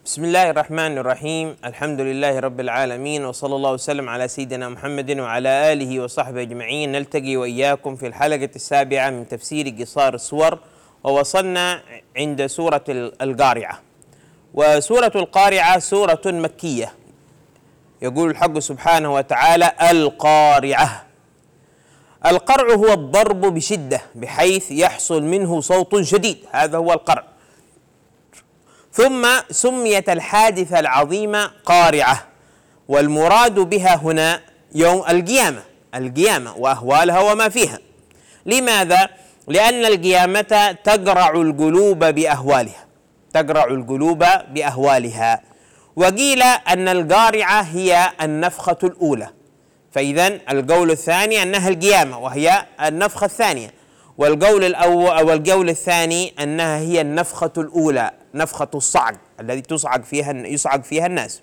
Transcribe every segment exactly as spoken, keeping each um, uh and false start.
بسم الله الرحمن الرحيم. الحمد لله رب العالمين، وصلى الله وسلم على سيدنا محمد وعلى آله وصحبه أجمعين. نلتقي وإياكم في الحلقة السابعة من تفسير قصار السور، ووصلنا عند سورة القارعة. وسورة القارعة سورة مكية. يقول الحق سبحانه وتعالى: القارعة. القرع هو الضرب بشدة بحيث يحصل منه صوت شديد، هذا هو القرع. ثم سميت الحادثة العظيمة قارعة، والمراد بها هنا يوم القيامة، القيامة وأهوالها وما فيها. لماذا؟ لأن القيامة تقرع القلوب بأهوالها، تقرع القلوب بأهوالها. وقيل أن القارعة هي النفخة الأولى، فإذا القول الثاني أنها القيامة وهي النفخة الثانية، والقول الأول والقول الثاني أنها هي النفخة الأولى، نفخة الصعق الذي تصعق فيها يصعق فيها الناس.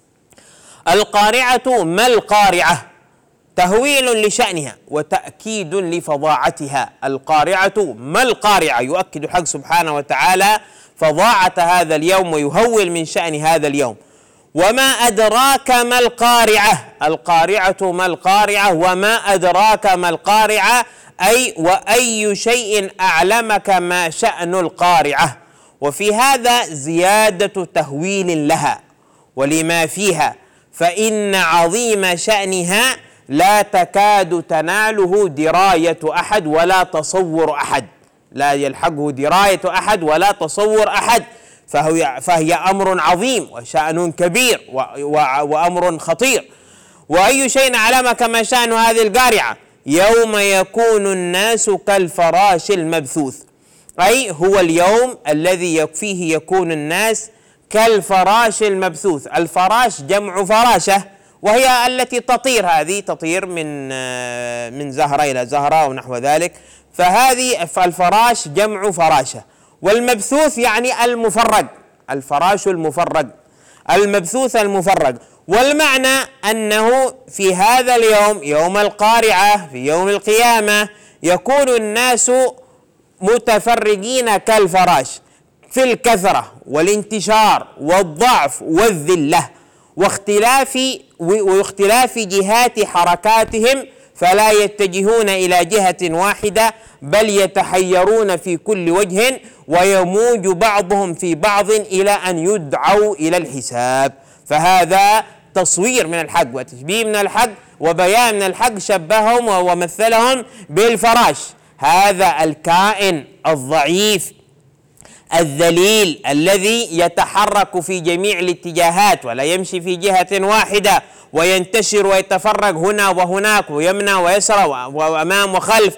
القارعة ما القارعة؟ تهويل لشأنها وتأكيد لفظاعتها. القارعة ما القارعة؟ يؤكد الحق سبحانه وتعالى فظاعة هذا اليوم ويهول من شأن هذا اليوم. وما أدراك ما القارعة؟ القارعة ما القارعة وما أدراك ما القارعة، أي وأي شيء أعلمك ما شأن القارعة. وفي هذا زيادة تهويل لها ولما فيها، فإن عظيم شأنها لا تكاد تناله دراية أحد ولا تصور أحد، لا يلحقه دراية أحد ولا تصور أحد، فهي, فهي أمر عظيم وشأن كبير وأمر خطير. وأي شيء علمك ما شأن هذه القارعة؟ يوم يكون الناس كالفراش المبثوث، أي هو اليوم الذي فيه يكون الناس كالفراش المبثوث. الفراش جمع فراشة، وهي التي تطير، هذه تطير من من زهرة إلى زهرة ونحو ذلك، فهذه الفراش جمع فراشة. والمبثوث يعني المفرق، الفراش المفرق، المبثوث المفرق. والمعنى أنه في هذا اليوم، يوم القارعة، في يوم القيامة، يكون الناس متفرقين كالفراش في الكثرة والانتشار والضعف والذلة واختلاف واختلاف جهات حركاتهم، فلا يتجهون إلى جهة واحدة بل يتحيرون في كل وجه، ويموج بعضهم في بعض إلى أن يدعوا إلى الحساب. فهذا تصوير من الحق وتشبيه من الحق وبيان من الحق، شبههم ومثلهم بالفراش، هذا الكائن الضعيف الذليل الذي يتحرك في جميع الاتجاهات ولا يمشي في جهة واحدة، وينتشر ويتفرق هنا وهناك ويمنى ويسرى وأمام وخلف،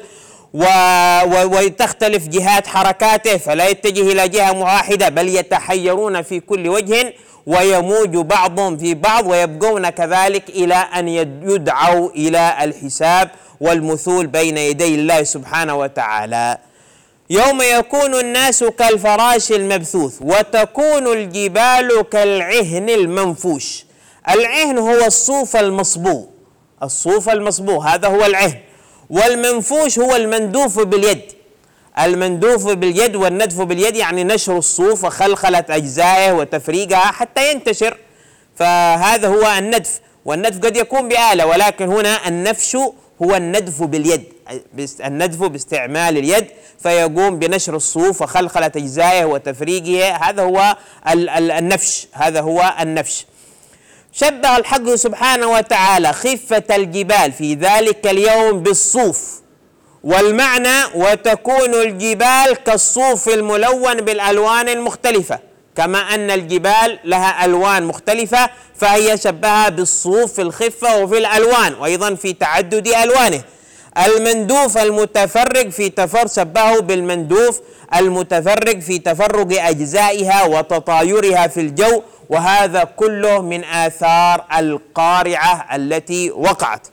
وتختلف جهات حركاته فلا يتجه إلى جهة واحدة بل يتحيرون في كل وجه، ويموج بعضهم في بعض، ويبقون كذلك إلى أن يدعوا إلى الحساب والمثول بين يدي الله سبحانه وتعالى. يوم يكون الناس كالفراش المبثوث وتكون الجبال كالعهن المنفوش. العهن هو الصوف المصبوغ، الصوف المصبوغ هذا هو العهن، والمنفوش هو المندوف باليد. المندوف باليد والندف باليد يعني نشر الصوف وخلخلة أجزائه وتفريقها حتى ينتشر، فهذا هو الندف. والندف قد يكون بآلة، ولكن هنا النفش هو الندف باليد، الندف باستعمال اليد، فيقوم بنشر الصوف وخلخلة أجزائه وتفريقه، هذا هو النفش، هذا هو النفش. شبه الحق سبحانه وتعالى خفة الجبال في ذلك اليوم بالصوف، والمعنى وتكون الجبال كالصوف الملون بالألوان المختلفة، كما أن الجبال لها ألوان مختلفة، فهي شبهها بالصوف في الخفة وفي الألوان، وأيضا في تعدد ألوانه. المندوف المتفرق في تفر شبهه بالمندوف المتفرق في تفرق أجزائها وتطايرها في الجو، وهذا كله من آثار القارعة التي وقعت.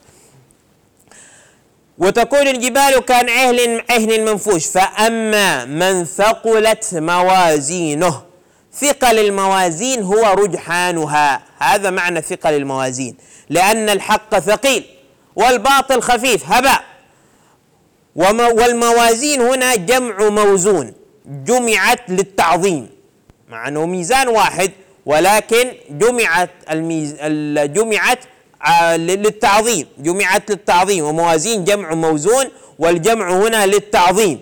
وتكون الجبال كان عهن عهن منفوش، فأما من ثقلت موازينه. ثقل الموازين هو رجحانها، هذا معنى ثقل الموازين، لأن الحق ثقيل والباطل خفيف هباء. والموازين هنا جمع موزون، جمعت للتعظيم، مع أنه ميزان واحد ولكن جمعت الميز... جمعت للتعظيم، جمعت للتعظيم، وموازين جمع موزون، والجمع هنا للتعظيم.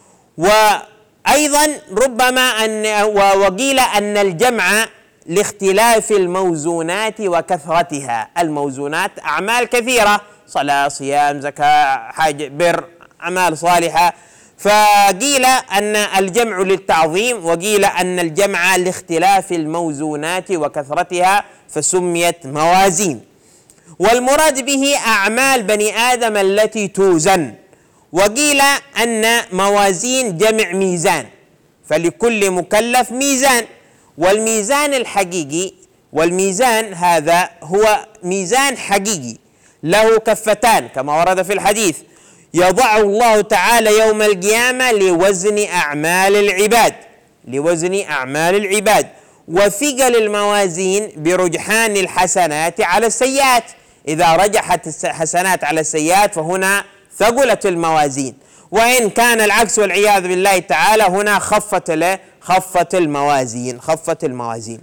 وأيضا ربما أن وقيل أن الجمع لاختلاف الموزونات وكثرتها. الموزونات أعمال كثيرة، صلاة، صيام، زكاة، حج، بر، أعمال صالحة، فقيل أن الجمع للتعظيم، وقيل أن الجمع لاختلاف الموزونات وكثرتها فسميت موازين. والمراد به أعمال بني آدم التي توزن. وقيل أن موازين جمع ميزان، فلكل مكلف ميزان. والميزان الحقيقي، والميزان هذا هو ميزان حقيقي له كفتان كما ورد في الحديث، يضع الله تعالى يوم القيامة لوزن أعمال العباد، لوزن أعمال العباد. وثقل الموازين برجحان الحسنات على السيئات، إذا رجحت الحسنات على السيئات فهنا ثقلت الموازين، وإن كان العكس والعياذ بالله تعالى هنا خفت له خفت الموازين خفت الموازين.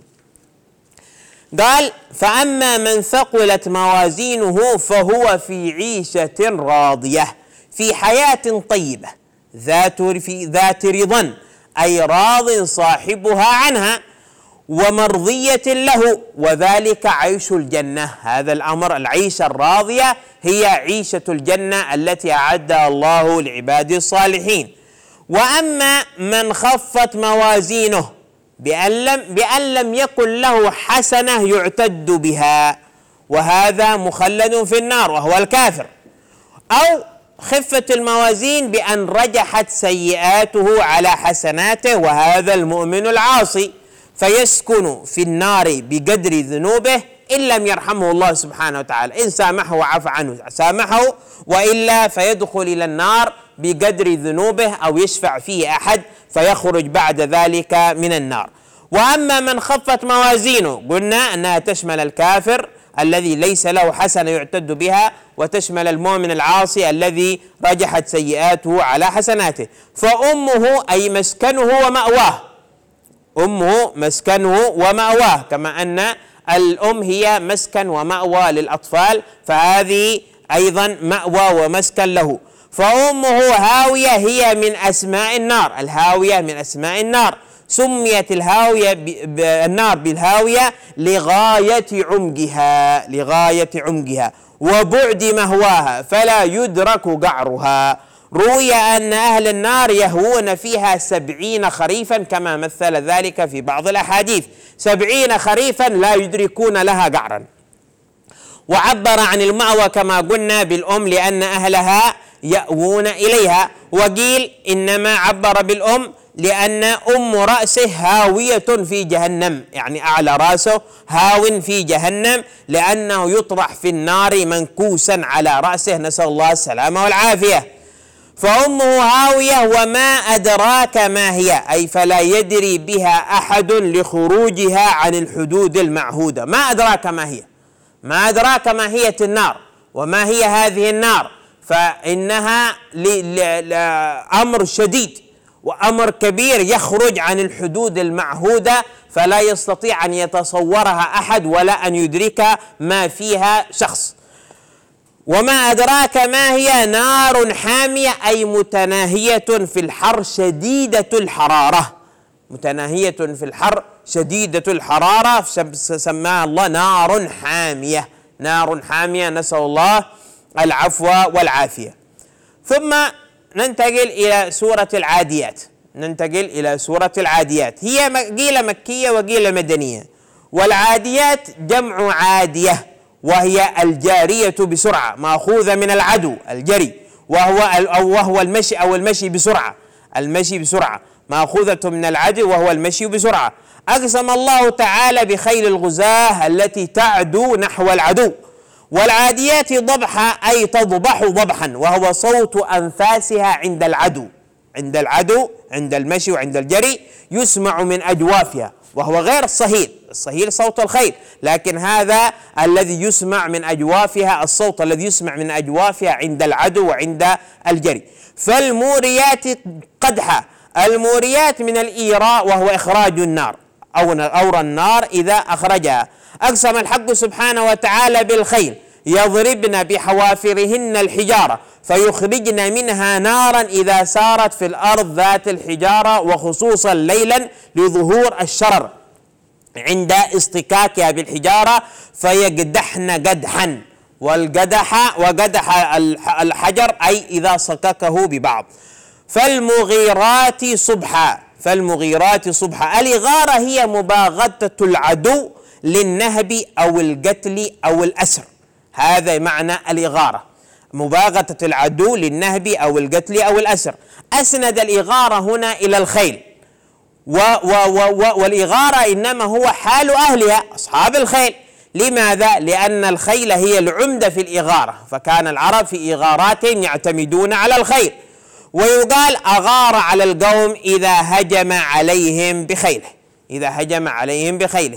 قال: فأما من ثقلت موازينه فهو في عيشة راضية، في حياة طيبة ذات في ذات رضا، أي راض صاحبها عنها، ومرضية له، وذلك عيش الجنة. هذا الأمر، العيشة الراضية هي عيشة الجنة التي أعدها الله لعباده الصالحين. وأما من خفت موازينه بأن لم, بأن لم يكن له حسنة يعتد بها، وهذا مخلد في النار وهو الكافر، أو خفة الموازين بأن رجحت سيئاته على حسناته، وهذا المؤمن العاصي، فيسكن في النار بقدر ذنوبه إن لم يرحمه الله سبحانه وتعالى. إن سامحه وعفى عنه سامحه، وإلا فيدخل إلى النار بقدر ذنوبه، أو يشفع فيه أحد فيخرج بعد ذلك من النار. وأما من خفت موازينه، قلنا أنها تشمل الكافر الذي ليس له حسنة يعتد بها، وتشمل المؤمن العاصي الذي رجحت سيئاته على حسناته. فأمه أي مسكنه ومأواه، أمه مسكنه ومأواه، كما أن الأم هي مسكن ومأوى للأطفال، فهذه أيضا مأوى ومسكن له. فأمه هاوية هي من أسماء النار، الهاوية من أسماء النار، سميت الهاوية النار بالهاوية لغاية عمقها لغاية عمقها وبعد مهواها، فلا يدرك قعرها. روي أن أهل النار يهوون فيها سبعين خريفا، كما مثل ذلك في بعض الأحاديث، سبعين خريفا لا يدركون لها قعرا. وعبر عن المأوى كما قلنا بالأم لأن أهلها يأوون إليها، وقيل إنما عبر بالأم لأن أم رأسه هاوية في جهنم، يعني أعلى رأسه هاو في جهنم، لأنه يطرح في النار منكوسا على رأسه، نسأل الله السلامة والعافية. فأمه هاوية وما أدراك ما هي، أي فلا يدري بها أحد لخروجها عن الحدود المعهودة. ما أدراك ما هي، ما أدراك ما هي النار، وما هي هذه النار، فإنها أمر شديد وأمر كبير يخرج عن الحدود المعهودة، فلا يستطيع أن يتصورها أحد ولا أن يدرك ما فيها شخص. وما أدراك ما هي، نار حامية أي متناهية في الحر شديدة الحرارة، متناهية في الحر شديدة الحرارة، سماها الله نار حامية، نار حامية، نسأل الله العفو والعافية. ثم ننتقل إلى سورة العاديات، ننتقل إلى سورة العاديات، هي قيل مكية وقيل مدنية. والعاديات جمع عادية، وهي الجارية بسرعة، مأخوذة من العدو الجري، وهو أو وهو المشي أو المشي بسرعة، المشي بسرعة مأخوذة من العدو وهو المشي بسرعة. أقسم الله تعالى بخيل الغزاة التي تعدو نحو العدو. والعاديات ضبحا أي تضبح ضبحا، وهو صوت أنفاسها عند العدو، عند العدو عند المشي وعند الجري يسمع من أجوافها، وهو غير الصهيل، الصهيل صوت الخيل، لكن هذا الذي يسمع من أجوافها، الصوت الذي يسمع من أجوافها عند العدو وعند الجري. فالموريات قدحا، الموريات من الإيراء وهو إخراج النار، أو أور النار إذا أخرجها. أقسم الحق سبحانه وتعالى بالخيل يضربن بحوافرهن الحجارة فيخرجن منها نارا إذا سارت في الأرض ذات الحجارة، وخصوصا ليلا لظهور الشرر عند اصطكاكها بالحجارة فيقدحن قدحا، والقدح وقدح الحجر أي إذا صككه ببعض. فالمغيرات صبحا، فالمغيرات صبحا. الإغارة هي مباغتة العدو للنهب أو القتل أو الأسر، هذا معنى الإغارة، مباغتة العدو للنهب أو القتل أو الأسر. أسند الإغارة هنا إلى الخيل، و و و والإغارة إنما هو حال أهلها أصحاب الخيل. لماذا؟ لأن الخيل هي العمدة في الإغارة، فكان العرب في إغاراتهم يعتمدون على الخيل. ويقال أغار على القوم إذا هجم عليهم بخيله، إذا هجم عليهم بخيله.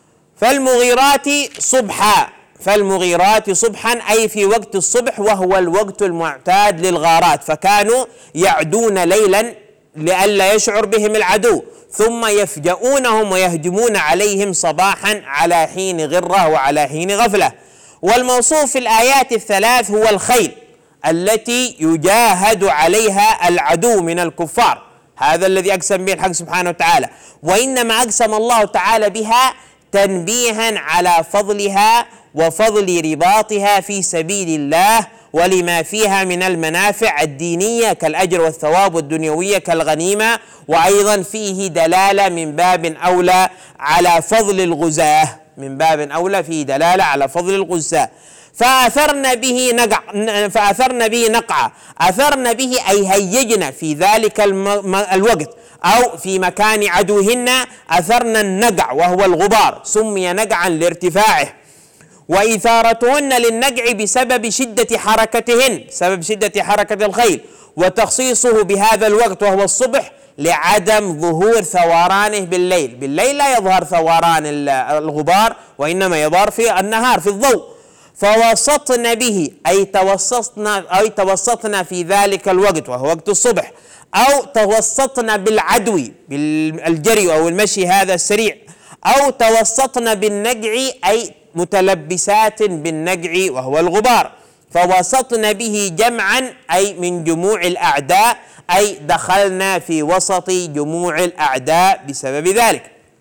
فالمغيرات صبحا، فالمغيرات صبحا أي في وقت الصبح، وهو الوقت المعتاد للغارات، فكانوا يعدون ليلا لئلا يشعر بهم العدو، ثم يفجؤونهم ويهجمون عليهم صباحا على حين غرة وعلى حين غفلة. والموصوف في الآيات الثلاث هو الخيل التي يجاهد عليها العدو من الكفار، هذا الذي أقسم به الحق سبحانه وتعالى. وإنما أقسم الله تعالى بها تنبيها على فضلها وفضل رباطها في سبيل الله، ولما فيها من المنافع الدينية كالأجر والثواب، والدنيوية كالغنيمة. وأيضا فيه دلالة من باب أولى على فضل الغزاة، من باب أولى فيه دلالة على فضل الغزاة. فأثرن به نقع، فأثرن به نقعا، أثرن به أي هيجن في ذلك الوقت أو في مكان عدوهن، أثرن النقع وهو الغبار، سمي نقعا لارتفاعه. وإثارتهن للنقع بسبب شدة حركتهن، سبب شدة حركة الخيل، وتخصيصه بهذا الوقت وهو الصبح لعدم ظهور ثورانه بالليل. بالليل لا يظهر ثوران الغبار، وإنما يظهر في النهار في الضوء. فوسطن به أي توسطنا، أي توسطنا في ذلك الوقت وهو وقت الصبح، أو توسطنا بالعدو بالجري أو المشي هذا السريع، أو توسطنا بالنقع أي متلبسات بالنقع وهو الغبار. فوسطن به جمعا أي من جموع الأعداء، أي دخلنا في وسط جموع الأعداء بسبب ذلك.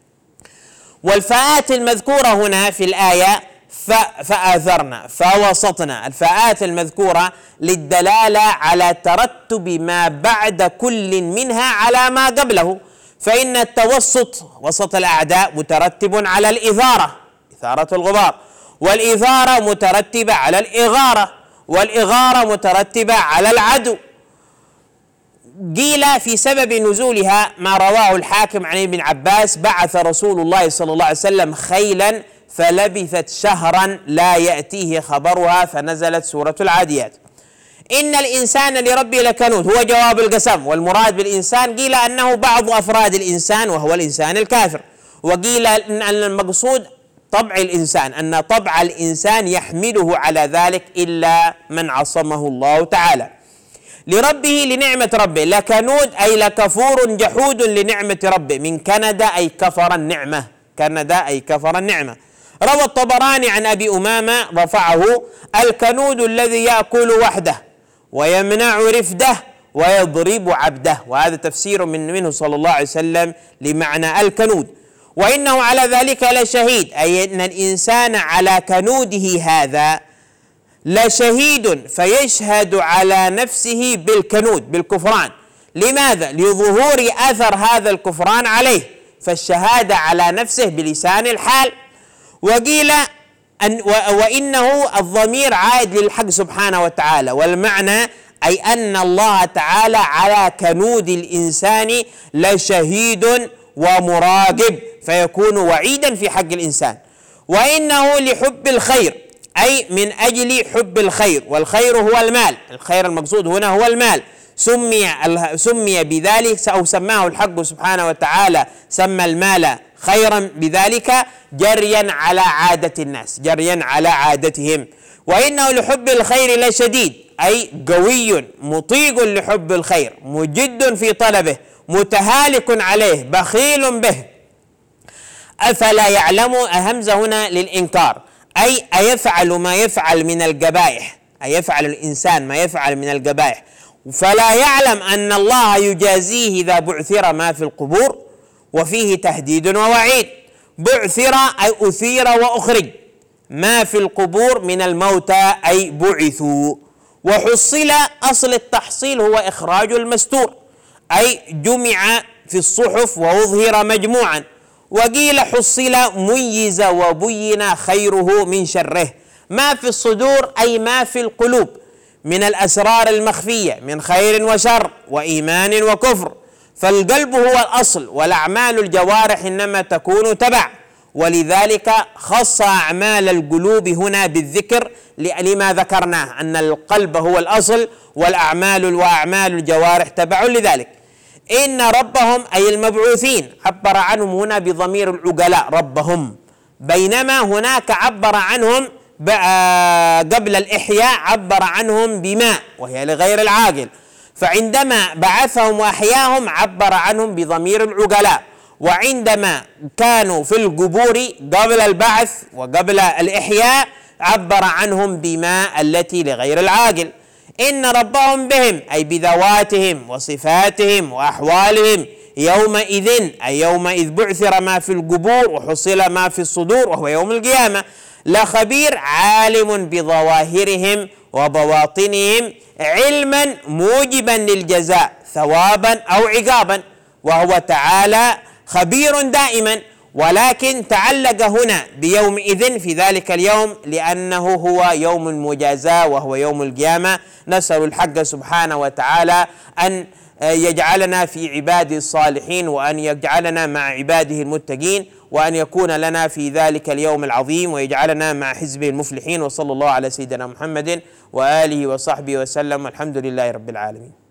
والفاءات المذكورة هنا في الآية فآثرنا فوسطنا، الفاءات المذكورة للدلالة على ترتب ما بعد كل منها على ما قبله. فإن التوسط وسط الأعداء مترتب على الإثارة، إثارة الغبار، والإثارة مترتبة على الإغارة، والإغارة مترتبة على العدو. قيل في سبب نزولها ما رواه الحاكم عن ابن عباس: بعث رسول الله صلى الله عليه وسلم خيلا فلبثت شهرا لا يأتيه خبرها، فنزلت سورة العاديات. إن الإنسان لربه لكنود هو جواب القسم، والمراد بالإنسان قيل أنه بعض أفراد الإنسان وهو الإنسان الكافر، وقيل أن المقصود طبع الإنسان، أن طبع الإنسان يحمله على ذلك إلا من عصمه الله تعالى. لربه لنعمة ربه، لكنود أي لكفور جحود لنعمة ربه، من كندا أي كفر النعمة، كندا أي كفر النعمة. روى الطبراني عن أبي أمامة رفعه: الكنود الذي يأكل وحده ويمنع رفده ويضرب عبده. وهذا تفسير من منه صلى الله عليه وسلم لمعنى الكنود. وإنه على ذلك لشهيد، أي أن الإنسان على كنوده هذا لشهيد، فيشهد على نفسه بالكنود بالكفران. لماذا؟ لظهور أثر هذا الكفران عليه، فالشهادة على نفسه بلسان الحال. وقيل أن وإنه الضمير عائد للحق سبحانه وتعالى، والمعنى أي أن الله تعالى على كنود الإنسان لشهيد ومراقب، فيكون وعيدا في حق الإنسان. وإنه لحب الخير أي من أجل حب الخير، والخير هو المال، الخير المقصود هنا هو المال. سمي سمي بذلك أو سماه الحق سبحانه وتعالى، سمى المال خيرا بذلك جريا على عادة الناس، جريا على عادتهم. وإنه لحب الخير لشديد أي قوي مطيق لحب الخير، مجد في طلبه، متهالك عليه، بخيل به. أفلا يعلم، همزة هنا للإنكار، أي أيفعل ما يفعل من القبائح، أيفعل الإنسان ما يفعل من القبائح فلا يعلم أن الله يجازيه إذا بعثر ما في القبور؟ وفيه تهديد ووعيد. بعثر أي أثير وأخرج، ما في القبور من الموتى أي بعثوا. وحصل، أصل التحصيل هو إخراج المستور، أي جمع في الصحف وأظهر مجموعا. وقيل حصل ميز وبين خيره من شره، ما في الصدور أي ما في القلوب من الأسرار المخفية من خير وشر وإيمان وكفر. فالقلب هو الأصل، والأعمال الجوارح إنما تكون تبع، ولذلك خص أعمال القلوب هنا بالذكر لما ذكرناه أن القلب هو الأصل والأعمال وأعمال الجوارح تبع لذلك. إن ربهم أي المبعوثين عبر عنهم هنا بضمير العقلاء ربهم، بينما هناك عبر عنهم قبل الإحياء عبر عنهم بما وهي لغير العاقل، فعندما بعثهم وأحياهم عبر عنهم بضمير العقلاء، وعندما كانوا في القبور قبل البعث وقبل الإحياء عبر عنهم بما التي لغير العاقل. إن ربهم بهم أي بذواتهم وصفاتهم وأحوالهم يومئذ أي يومئذ بعثر ما في القبور وحصل ما في الصدور وهو يوم القيامة لخبير عالم بظواهرهم وبواطنهم علما موجبا للجزاء ثوابا أو عقابا، وهو تعالى خبير دائما، ولكن تعلق هنا بيومئذ في ذلك اليوم لأنه هو يوم المجازاة وهو يوم القيامة. نسأل الحق سبحانه وتعالى أن يجعلنا في عباده الصالحين، وأن يجعلنا مع عباده المتقين، وأن يكون لنا في ذلك اليوم العظيم، ويجعلنا مع حزبه المفلحين. وصلى الله على سيدنا محمد وآله وصحبه وسلم، والحمد لله رب العالمين.